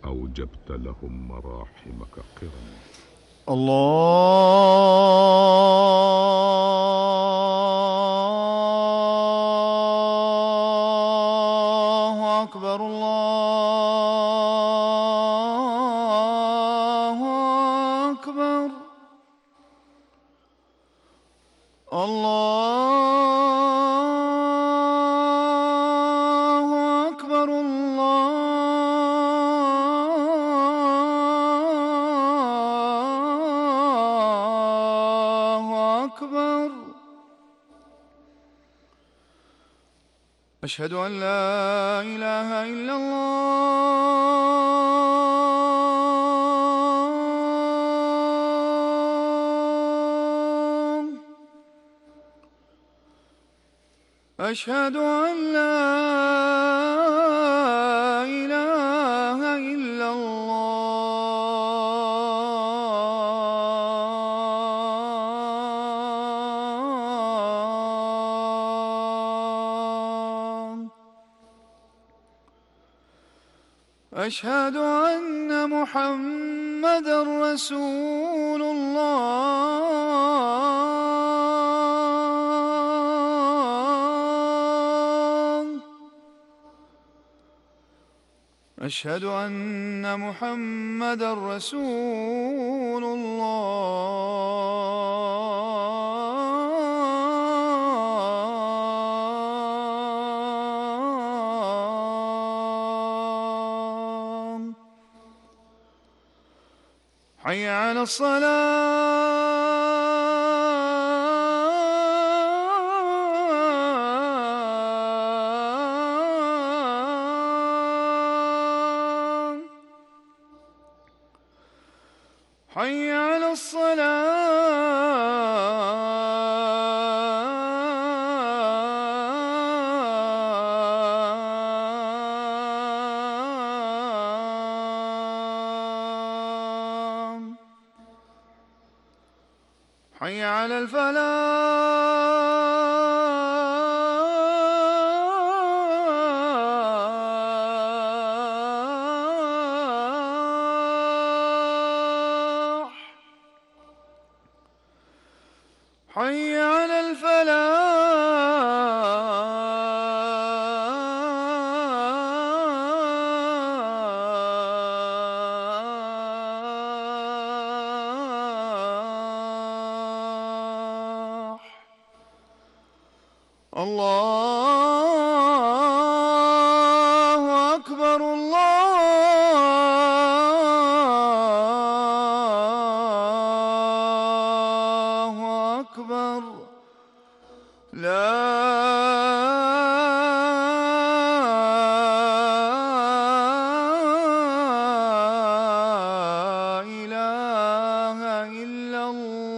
أوجبت لهم مراحمك قرا. الله أكبر الله أكبر الله أكبر الله أكبر. أشهد أن لا إله إلا الله. أشهد أن لا إله إلا الله. أشهد أن محمدًا رسول الله. أشهد أن محمدًا رسول الله. حي على الصلاة. حي على الصلاة. حي على الفلاح. حي على الفلاح. الله أكبر الله أكبر. لا إله إلا الله.